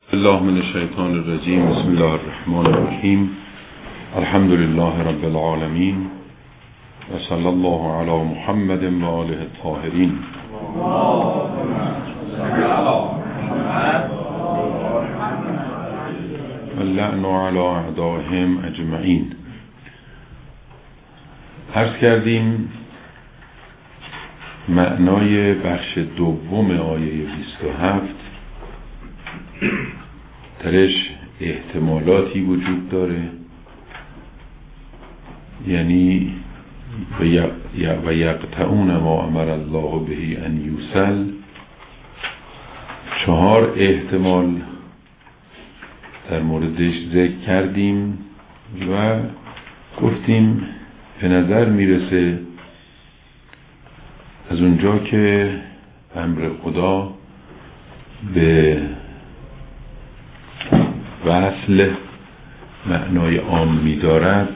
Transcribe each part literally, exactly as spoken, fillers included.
الله من الشیطان الرجیم. بسم الله الرحمن الرحیم. الحمد لله رب العالمین و صلی الله علی محمد و آله الطاهرین. اللعن علی اعدائهم اجمعین. عرض کردیم معنای بخش دوم آیه بیست و هفت درش احتمالاتی وجود داره، یعنی و یقطعون ما امر الله به ان یوصل. چهار احتمال در موردش ذکر کردیم و گفتیم به نظر میرسه از اونجا که امر خدا به وصل معنای عام می‌دارد،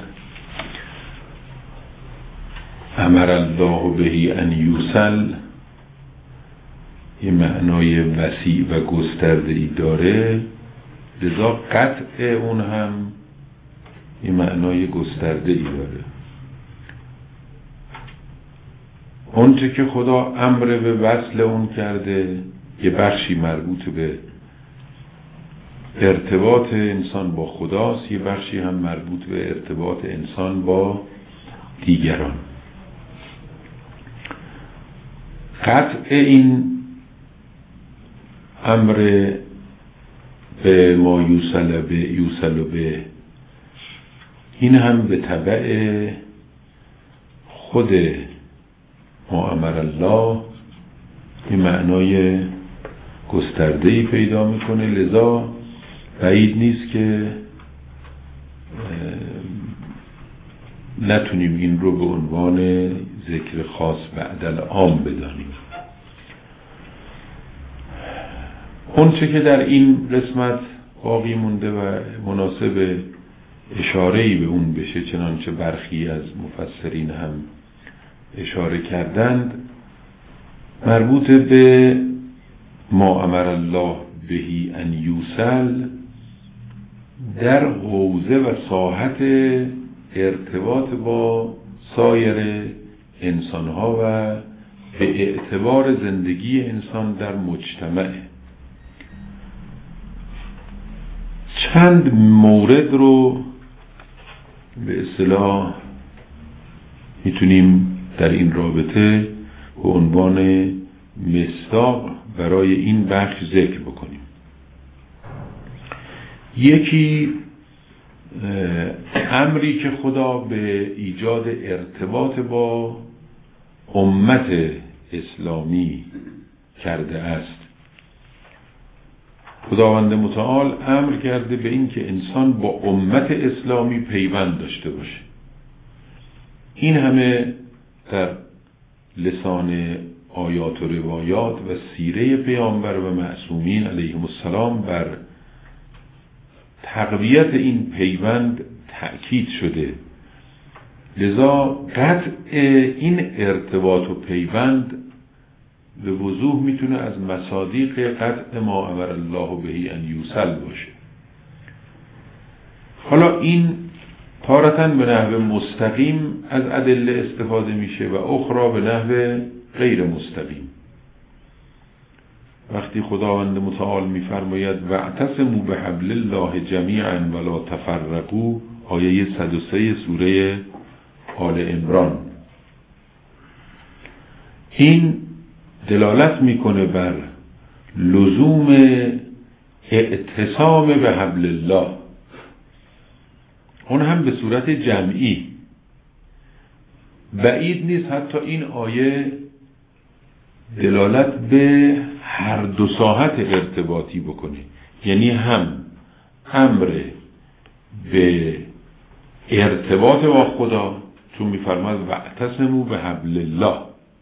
امر الله به ان یوصل یه معنای وسیع و گسترده‌ای داره، لذا قطع اون هم یه معنای گسترده‌ای داره. اونچه که خدا امر به وصل اون کرده یه بخشی مربوط به ارتباط انسان با خداست، یه بخشی هم مربوط به ارتباط انسان با دیگران. قطع این امر به ما یوصل به یوصل به این هم به تبع خود ما امر الله این معنای گسترده‌ای پیدا میکنه، لذا بعید نیست که نتونیم این رو به عنوان ذکر خاص بعدل عام بدانیم. اون چه که در این قسمت باقی مونده و مناسب اشاره‌ای به اون بشه، چنانچه برخی از مفسرین هم اشاره کردند، مربوط به ما امر الله بهی ان یوصل در حوزه و ساحت ارتباط با سایر انسانها و به اعتبار زندگی انسان در مجتمع. چند مورد رو به اصطلاح میتونیم در این رابطه به عنوان مصداق برای این بخش ذکر بکنیم. یکی امری که خدا به ایجاد ارتباط با امت اسلامی کرده است. خداوند متعال امر کرده به این که انسان با امت اسلامی پیوند داشته باشه. این همه در لسان آیات و روایات و سیره پیامبر و معصومین علیهم السلام بر تقویت این پیوند تأکید شده، لذا قطع این ارتباط و پیوند به وضوح میتونه از مصادیق قطع ما امر الله به ان یوصل باشه. حالا این تارتاً به نحو مستقیم از ادله استفاده میشه و اخرى به نحو غیر مستقیم. وقتی خداوند متعال میفرماید واعتصموا بحبل الله جمیعا ولا تفرقوا، آیه صد و سه سوره آل عمران، این دلالت میکنه بر لزوم اعتصام به حبل الله، اون هم به صورت جمعی. بعید نیست حتی این آیه دلالت به هر دو ساحت ارتباطی بکنه، یعنی هم امر به ارتباط با خدا چون میفرماید واعتصموا بحبل الله،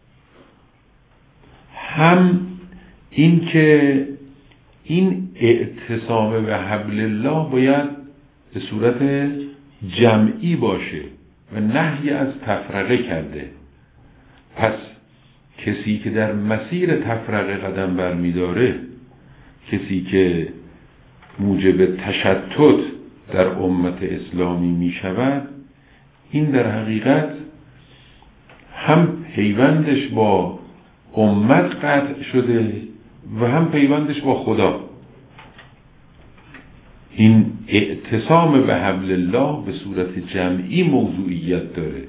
هم این که این اعتصام به حبل الله باید به صورت جمعی باشه و نهی از تفرقه کرده. پس کسی که در مسیر تفرقه قدم برمی‌داره، کسی که موجب تشتت در امت اسلامی می شود، این در حقیقت هم پیوندش با امت قطع شده و هم پیوندش با خدا. این اعتصام به حبل الله به صورت جمعی موضوعیت داره.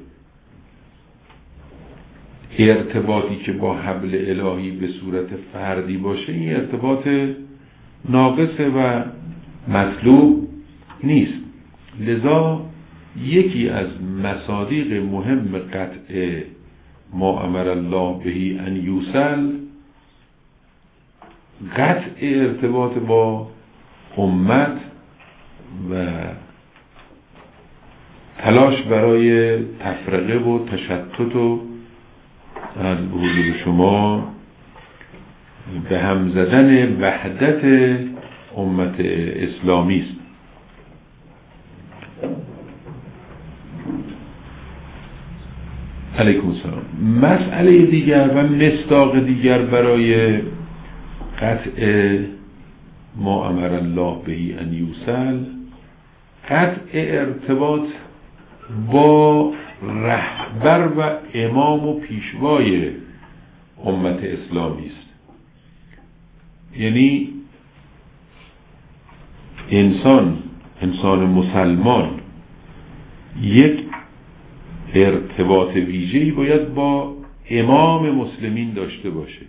ارتباطی که با حبل الهی به صورت فردی باشه، این ارتباط ناقصه و مطلوب نیست. لذا یکی از مصادیق مهم قطع ما امر الله به ان یوصل، قطع ارتباط با امت و تلاش برای تفرقه و تشتت و از حضور شما به هم زدن وحدت امت اسلامی است. علیکم السلام. مسئله دیگر و مصداق دیگر برای قطع ما امر الله به ان یوصل، قطع ارتباط با رهبر و امام و پیشوای امت اسلامی است. یعنی انسان انسان مسلمان یک ارتباط ویژه‌ای باید با امام مسلمین داشته باشه.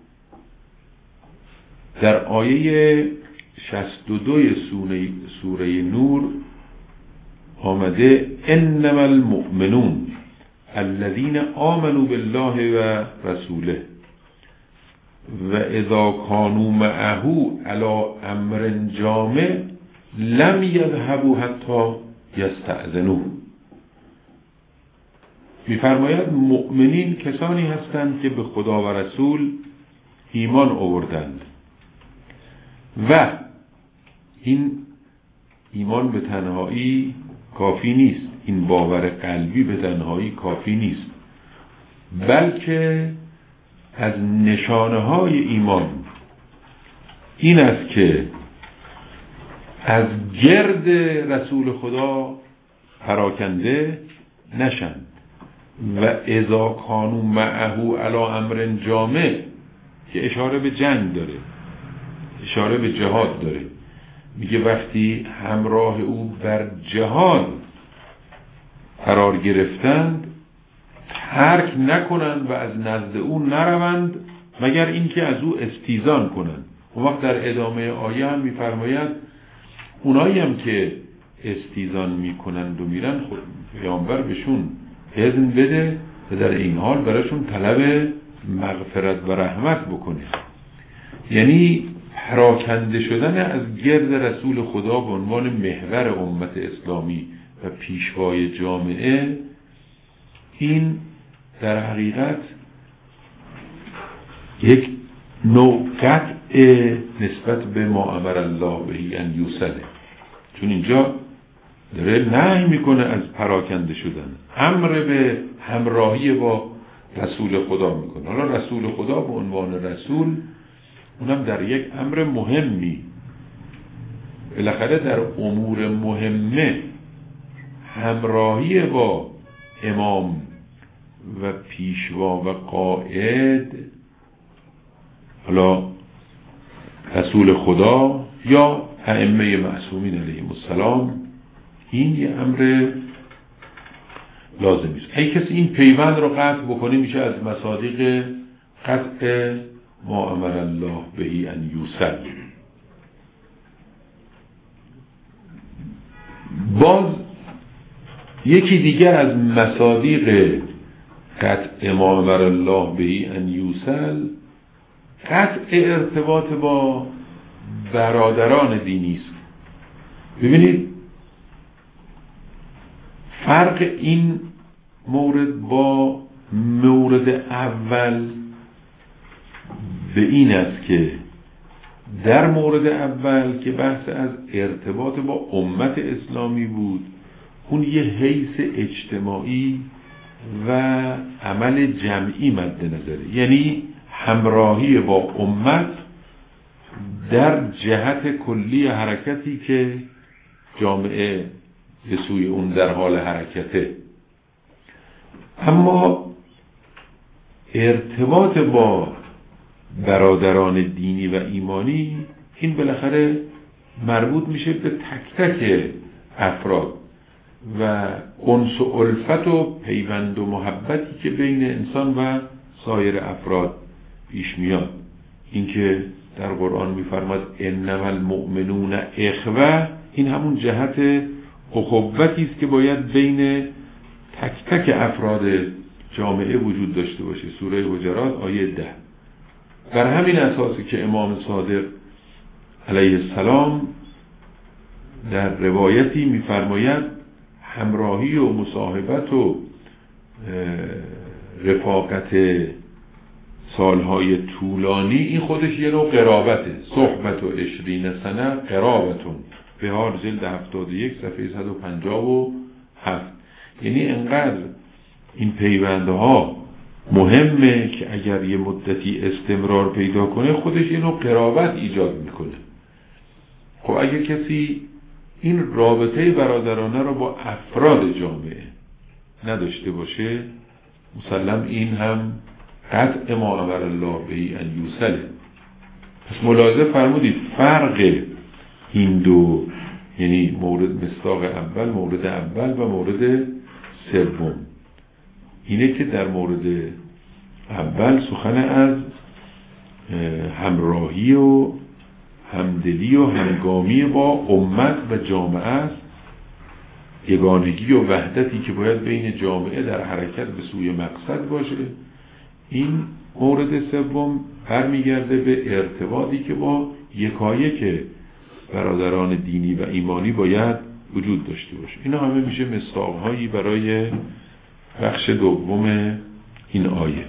در آیه شصت و دو سوره, سوره نور آمده انما المؤمنون الذين آمنوا بالله و رسوله و اذا كانوا معه على امر جامع لم يذهبوا حتى يستأذنوه. می‌فرماید مؤمنین کسانی هستند که به خدا و رسول ایمان آوردند و این ایمان به تنهایی کافی نیست، این باور قلبی به تنهایی کافی نیست، بلکه از نشانه های ایمان این است که از گرد رسول خدا پراکنده نشند و اذا کانوا معه علی امر جامع، که اشاره به جنگ داره، اشاره به جهاد داره. میگه وقتی همراه او بر جهاد قرار گرفتند ترک نکنند و از نزد او نروند مگر اینکه از او استیزان کنند. اون وقت در ادامه آیه هم میفرماید اونایی هم که استیزان میکنند و میرن خود پیامبر بهشون اذن بده و در این حال براشون طلب مغفرت و رحمت بکنه. یعنی پراکنده شدن از گرد رسول خدا به عنوان محور امت اسلامی و پیشوای جامعه، این در حقیقت یک نوع قطع نسبت به ما امر الله به ان یوصله، چون اینجا داره نهی میکنه از پراکنده شدن، امر به همراهی با رسول خدا میکنه. حالا رسول خدا به عنوان رسول اونم در یک امر مهمی، بالاخره در امور مهمه همراهی با امام و پیشوا و قائد، حالا رسول خدا یا ائمه معصومین علیهم السلام، این یه امر لازمی است. اگه کسی این پیوند رو قطع بکنه میشه از مصادیق قطع ما امر الله به ان یوصل. باز یکی دیگر از مصادیق قطع ما امر الله به ان یوصل قطع ارتباط با برادران دینی است. ببینید فرق این مورد با مورد اول به این است که در مورد اول که بحث از ارتباط با امت اسلامی بود، اون یه حیث اجتماعی و عمل جمعی مد نظره، یعنی همراهی با امت در جهت کلی حرکتی که جامعه به سوی اون در حال حرکته. اما ارتباط با برادران دینی و ایمانی این بالاخره مربوط میشه به تک تک افراد و انس و الفت و پیوند و محبتی که بین انسان و سایر افراد پیش میاد. اینکه در قرآن میفرماد انما المؤمنون اخوه، این همون جهت اخوتی است که باید بین تک تک افراد جامعه وجود داشته باشه. سوره حجرات آیه ده. بر همین اساسی که امام صادق علیه السلام در روایتی میفرماید همراهی و مصاحبت و رفاقت سالهای طولانی این خودش یه نوع قرابته. صحبت و عشرین سنه قرابتون به هار جلد هفتاد و یک صفحه صد و پنجاه و هفت. یعنی انقدر این پیوندها مهمه که اگر یه مدتی استمرار پیدا کنه خودش یه نوع قرابت ایجاد میکنه. خب اگه کسی این رابطه برادرانه رو با افراد جامعه نداشته باشه، مسلم این هم قطع ما امر الله به ان یوصله. پس ملاحظه فرمودید فرق این دو، یعنی مورد مصداق اول، مورد اول و مورد سوم، اینه که در مورد اول سخن از همراهی و همدلی و همگامی با امت و جامعه است، یگانگی و وحدتی که باید بین جامعه در حرکت به سوی مقصد باشه. این مورد سوم برمیگرده به ارتباطی که با یکایک برادران دینی و ایمانی باید وجود داشته باشه. اینا همه میشه مصداق‌هایی برای بخش دوم این آیه.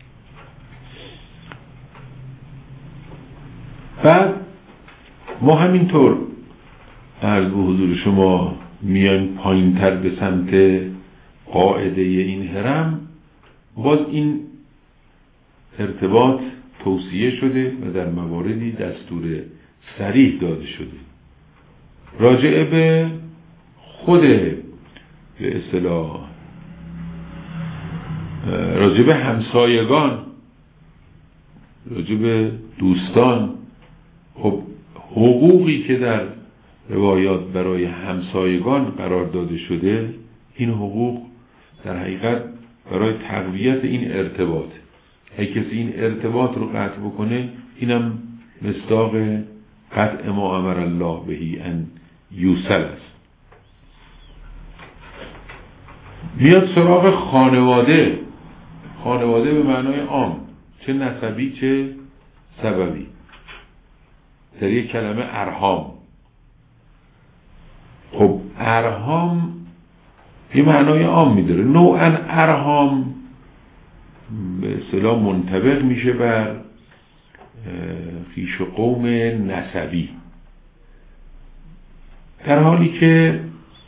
بعد ما همینطور عرض به حضور شما میایم پایین تر به سمت قاعده این هرم. باز این ارتباط توصیه شده و در مواردی دستور صریح داده شده راجع به خود به اصطلاح راجع به همسایگان، راجع به دوستان. خب حقوقی که در روایات برای همسایگان قرار داده شده، این حقوق در حقیقت برای تقویت این ارتباط. اگه کسی این ارتباط رو قطع بکنه، اینم مصداق قطع ما امر الله به ان یوصل است. میاد سراغ خانواده. خانواده به معنای عام، چه نسبی چه سببی. در یک کلمه ارحام. خب ارحام یه معنای عام میداره. نوعا ارحام به اصطلاح منطبق میشه بر خویش و قوم نسبی، در حالی که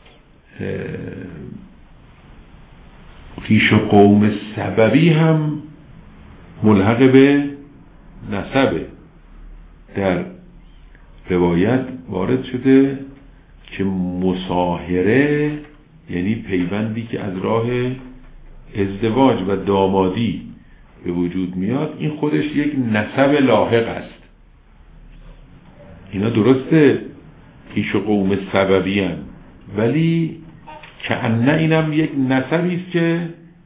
خویش و قوم سببی هم ملحق به نسبه. در روایت وارد شده که مصاهره یعنی پیوندی که از راه ازدواج و دامادی به وجود میاد، این خودش یک نسب لاحق است. اینا درسته خویش و قوم سببی هم، ولی کأنه اینم یک نسبی است که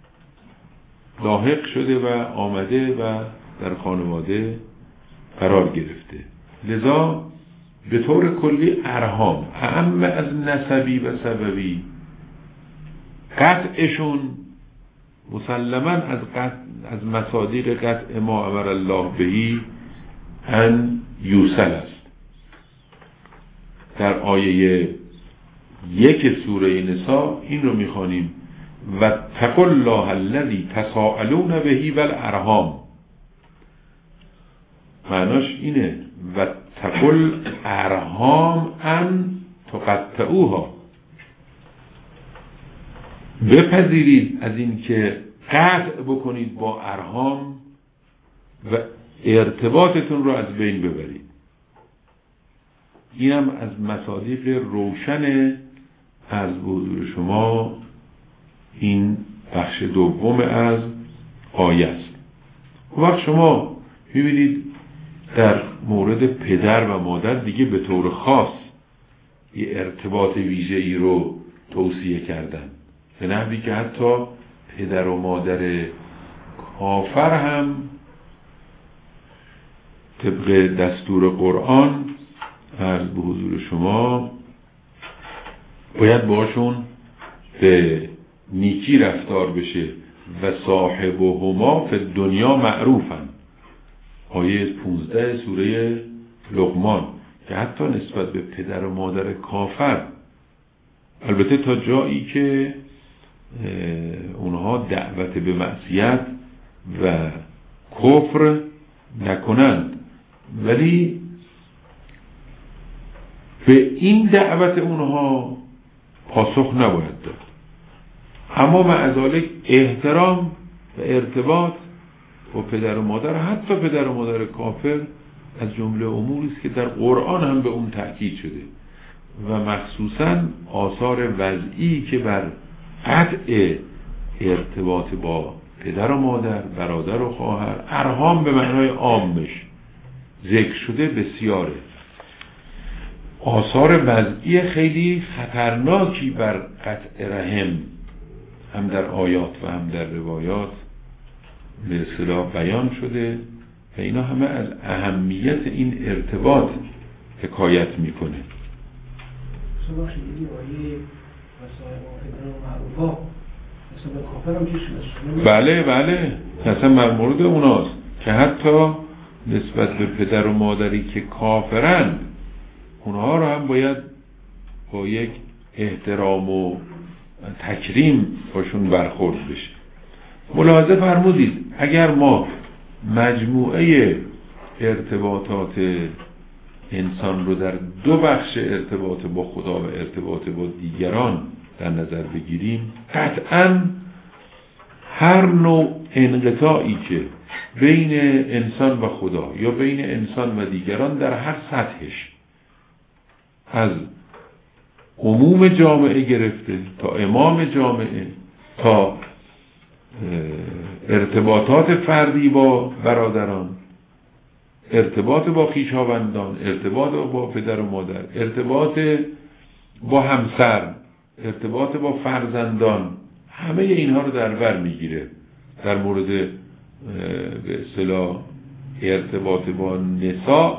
لاحق شده و آمده و در خانواده قرار گرفته. لذا به طور کلی ارحام اعم از نسبی و سببی، قطعشون مسلما از قطع از مصادیق قطع ما امر الله بهی ان یوصل است. در آیه یک سوره نساء این رو میخوانیم و اتقوا الله الذی تساءلون بهی والارحام. معناش اینه و اتقوا الارحام ان تقطعوها، بپذیرید از این که قطع بکنید با ارحام و ارتباطتون رو از بین ببرید. اینم از مصادیق روشن از حضور شما این بخش دوم از آیه است. وقت شما می‌بینید در مورد پدر و مادر دیگه به طور خاص یه ارتباط ویژه‌ای رو توصیه کردن، به نحوی که حتی پدر و مادر کافر هم طبق دستور قرآن عرض به حضور شما باید باشون به نیکی رفتار بشه و صاحبهما فی دنیا معروفن. آیه پونزده سوره لقمان که حتی نسبت به پدر و مادر کافر، البته تا جایی که اونها دعوت به معصیت و کفر نکنند، ولی به این دعوت اونها پاسخ نباید داد. اما مع ذلک احترام و ارتباط با پدر و مادر، حتی پدر و مادر کافر، از جمله اموری است که در قرآن هم به اون تأکید شده و مخصوصاً آثار وضعی که بر قطع ارتباط با پدر و مادر، برادر و خواهر، ارحام به معنای عامش ذکر شده بسیاره. آثار وضعی خیلی خطرناکی بر قطع رحم هم در آیات و هم در روایات به اصطلاح بیان شده و اینا همه از اهمیت این ارتباط حکایت میکنه. بله بله اصلا مورد اوناست که حتی نسبت به پدر و مادری که کافرند اونها رو هم باید با یک احترام و تکریم باشون برخورد بشه. ملاحظه فرمودید اگر ما مجموعه ارتباطات انسان رو در دو بخش ارتباط با خدا و ارتباط با دیگران در نظر بگیریم، قطعاً هر نوع انقطاعی که بین انسان و خدا یا بین انسان و دیگران در هر سطحش، از عموم جامعه گرفته تا امام جامعه تا ارتباطات فردی با برادران، ارتباط با خویشاوندان، ارتباط با پدر و مادر، ارتباط با همسر، ارتباط با فرزندان، همه اینها رو در بر میگیره. در مورد به اصطلاح ارتباط با نساء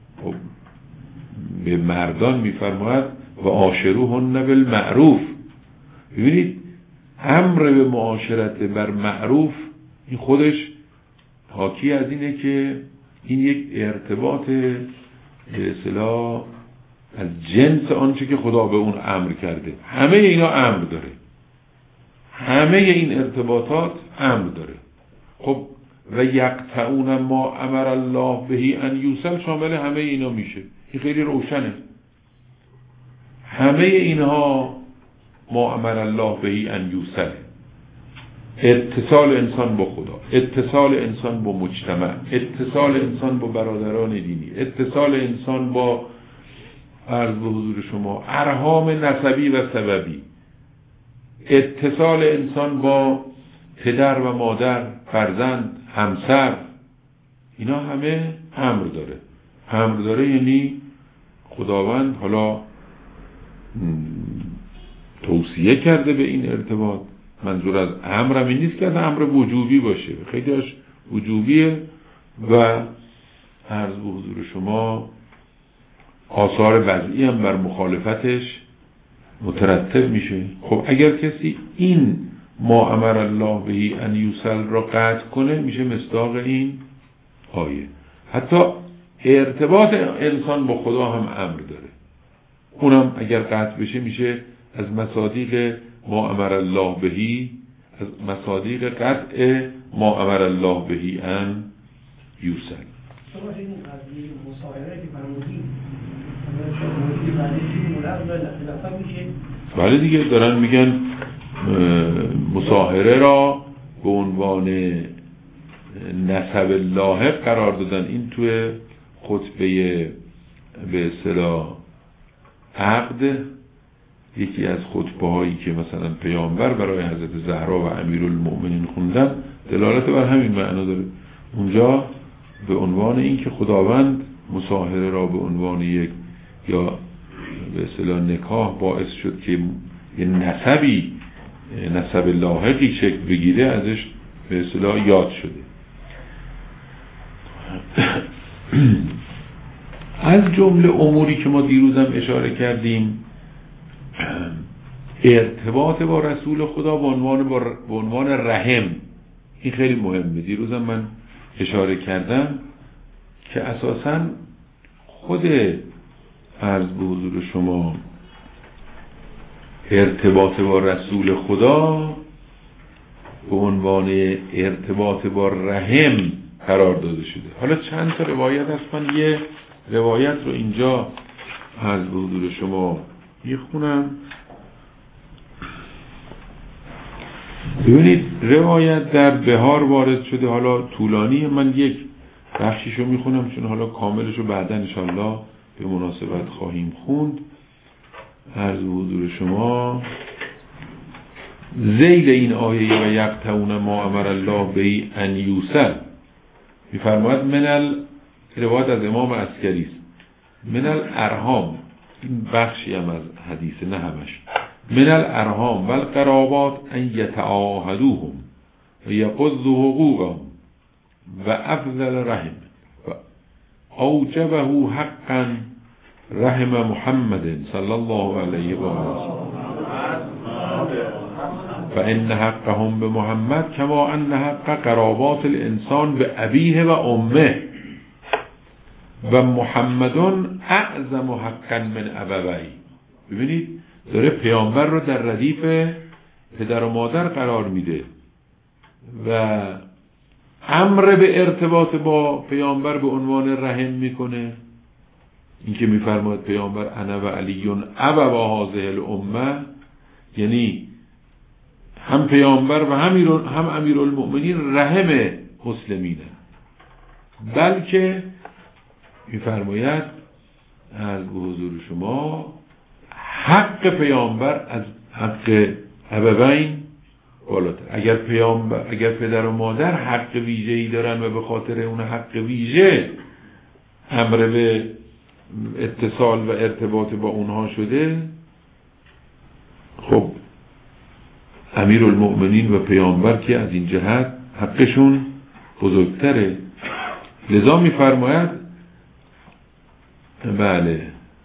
به مردان میفرماید و عاشروهن بالمعروف. ببینید امر به معاشرت بر معروف این خودش حاکی از اینه که این یک ارتباط به اصطلاح از جنس آنچه که خدا به اون امر کرده. همه اینا امر داره، همه این ارتباطات امر داره. خب و یقطعون ما امر الله بهی ان یوصل شامل همه اینا میشه. این خیلی روشنه. همه اینها ما امر الله بهی ان یوصل، اتصال انسان با خدا، اتصال انسان با مجتمع، اتصال انسان با برادران دینی، اتصال انسان با عرض به حضور شما ارحام نسبی و سببی، اتصال انسان با پدر و مادر، فرزند، همسر، اینا همه امر داره. امر داره یعنی خداوند حالا توصیه کرده به این ارتباط. منظور از امر این نیست که از امر وجوبی باشه، خیلی هاش وجوبیه و عرض به حضور شما آثار وضعی هم بر مخالفتش مترتب میشه. خب اگر کسی این ما امر الله بهی ان یوصل را قطع کنه میشه مصداق این آیه. حتی ارتباط انسان با خدا هم امر داره، اونم اگر قطع بشه میشه از مصادیق ما امر الله بهی، از مصادیق قطع ما امر الله بهی ان یوصل. شما این قضیه مصاهره که فرمودید که بعدش ملغا میشه. بله دیگه دارن میگن مصاهره را به عنوان نسب لاحق قرار دادن. این توی خطبه به اصطلاح عقد یکی از خطبه هایی که مثلا پیامبر برای حضرت زهرا و امیرالمؤمنین خوندن دلالت بر همین معنا داره. اونجا به عنوان این که خداوند مصاهره را به عنوان یک یا به اصطلاح نکاح باعث شد که یه نسبی نسب لاحقی شکل بگیره، ازش به اصطلاح یاد شده. از جمله اموری که ما دیروزم اشاره کردیم ارتباط با رسول خدا به عنوان با به عنوان رحم، این خیلی مهمه. دیروزم من اشاره کردم که اساساً خود عرض به حضور شما ارتباط با رسول خدا به عنوان ارتباط با رحم قرار داده شده. حالا چند تا روایت هست، من یه روایت رو اینجا عرض به حضور شما میخونم. ببینید روایت در بهار وارد شده، حالا طولانیه، من یک بخشیشو میخونم چون حالا کاملشو بعدا انشالله به مناسبت خواهیم خوند. عرض به حضور شما ذیل این آیه و یقطعون ما امر الله به ان یوصل میفرماید من ال روایت از امام عسکری است، من الارحام، این بخشی هم از حدیث نه همش، من الارحام و القرابات ان یتعاهدوهم و یقضوا حقوقهم و افضل رحم و اوجبه حقا رحم محمد صلی الله علیه و آله فإن حقهم به محمد کما ان حق قرابات الانسان به ابیه و امه و محمدون اعظم حقا من ابوی. ببینید داره پیامبر رو در ردیف پدر و مادر قرار میده و امر به ارتباط با پیامبر به عنوان رحم میکنه. این که میفرماید پیامبر انا و علیون ابوا هذه الامه، یعنی هم پیامبر و هم امیرالمؤمنین رحم مسلمینه، بلکه میفرماید از حضور شما حق پیامبر از حق ابوین بالاتر. اگر پیامبر اگر پدر و مادر حق ویژه‌ای دارن و به خاطر اون حق ویژه امر به اتصال و ارتباط با اونها شده، خب امیرالمؤمنین و پیامبر که از این جهت حقشون بزرگتره. لذا میفرماید بله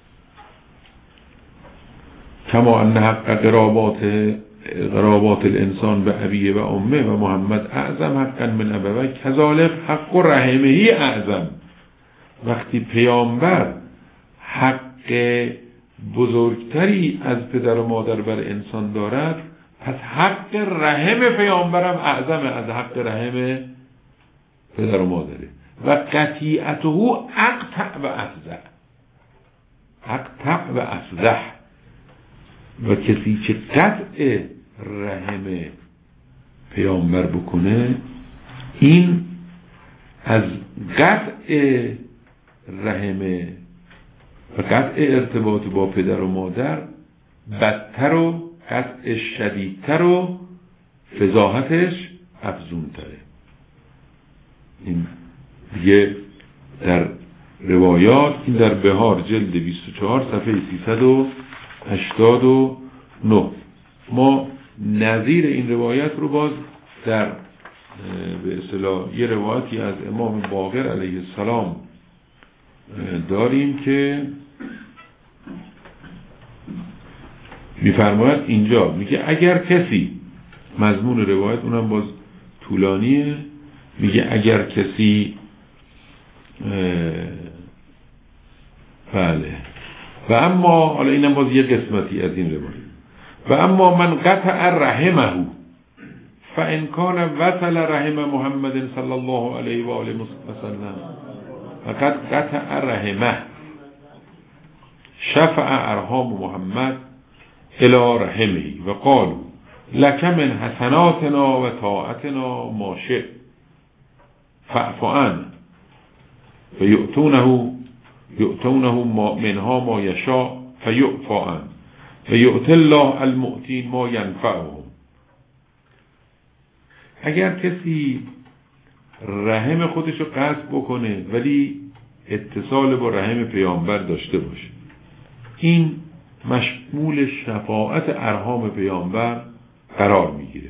کما ان حق قرابات قرابات الانسان به ابیه و امه و محمد اعظم حقا من ابوی کذالک حق رحمه اعظم. وقتی پیامبر حق بزرگتری از پدر و مادر بر انسان دارد، پس حق رحم پیامبرم اعظم از حق رحم پدر و مادره. و قطیعته اقطع و افضح، اقطع و افضح، و کسی که قطع رحم پیامبر بکنه این از قطع رحم و قطع ارتباط با پدر و مادر بدتر و قطع شدیدتر و فضاحتش افزونتره. این دیگه در روایات، این در بهار جلد بیست و چهار صفحه سیصد و هشتاد و نه. ما نظیر این روایت رو باز در به اصطلاح یه روایتی از امام باقر علیه السلام داریم که میفرماید اینجا، میگه اگر کسی، مضمون روایت اونم باز طولانیه، میگه اگر کسی بله و اما حالا اینم باز یه قسمتی از این روایت، و اما من قطع رحمه فان کان وصل رحم محمد صلی الله علیه و آله وسلم فقد قطع رحمه شفع ارحام محمد الى رحمه و قالوا لك من حسناتنا و طاعتنا ما شئت فاعف عنه و یؤتونه یؤتونه منها ما یشاء فیعفی عنه و یؤتی الله المؤتین ما ینفعهم. اگر کسی رحم خودش رو قطع بکنه ولی اتصال با رحم پیامبر داشته باشه، این مشمول شفاعت ارحام پیامبر قرار میگیره.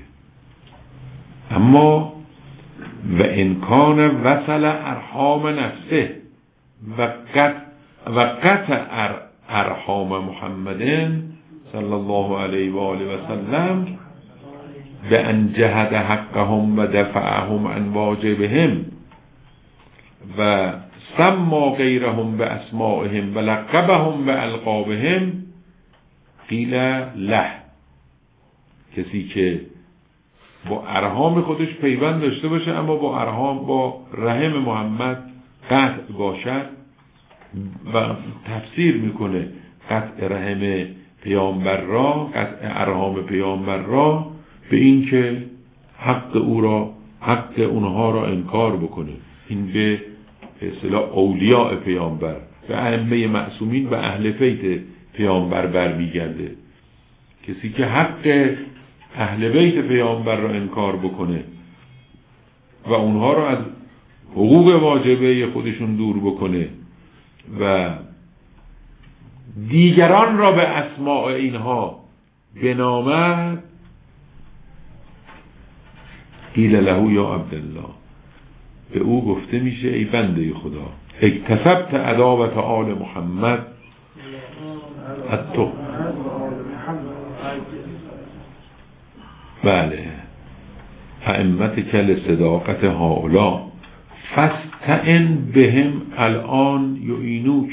اما و انکان وصل ارحام نفسه و قطع و قطع ارحام محمد صلی الله علیه و آله و سلم به ان جهد حقهم و دفعهم عن واجبهم و سما غیرهم به اسمائهم و لقبهم به القابهم قیل له. کسی که با ارحام خودش پیوند داشته باشه اما با ارحام با رحم محمد قطع باشد و تفسیر میکنه قطع رحم پیامبر را، قطع ارحام پیامبر را به این که حق او را، حق اونها را انکار بکنه. این به اصطلاح اولیاء پیامبر، به ائمه معصومین و اهل بیت پیامبر برمیگرده. کسی که حق اهل بیت پیامبر را انکار بکنه و اونها را از حقوق واجبه خودشون دور بکنه و دیگران را به اسماء اینها بنامد، قیل له یا عبدالله، به او گفته میشه ای بنده خدا، اکتسبت عداوت آل محمد حتی. بله، ائمت کل صداقت هؤلاء فاستعن بهم الان یعینوک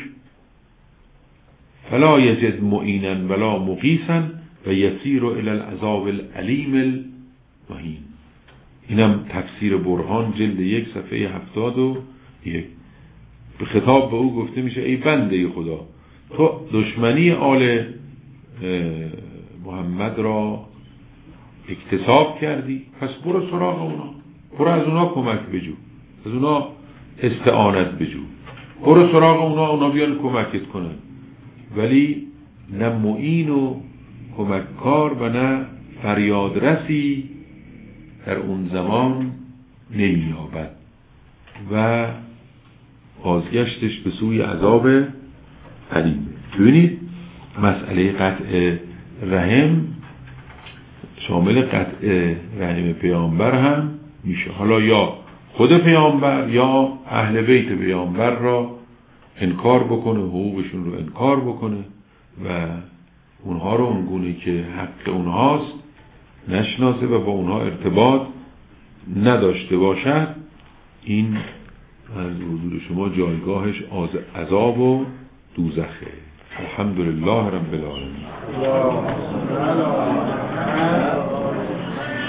فلا یجد معینا ولا مقیسا و یسیر الى العذاب العلیم المهین. اینم تفسیر برهان جلد یک صفحه هفتاد و یک. به خطاب به او گفته میشه ای بنده خدا، تو دشمنی آل محمد را اکتساب کردی، پس برو سراغ اونا، برو از اونا کمک بجو، از اونا استعانت بجو، برو سراغ اونا، اونا بیان کمکت کنن. ولی نه معین و کمککار و نه فریادرسی در اون زمان نمی‌یابد و بازگشتش به سوی عذاب علیمه. ببینید مسئله قطع رحم شامل قطع رحم پیامبر هم میشه. حالا یا خود پیامبر یا اهل بیت پیامبر را انکار بکنه، حقوقشون رو انکار بکنه و اونها رو اونگونه که حق اونهاست نشناسه و با اونها ارتباط نداشته باشد. این از حضور شما جایگاهش عذاب و دوزخه. الحمدلله رب العالمین.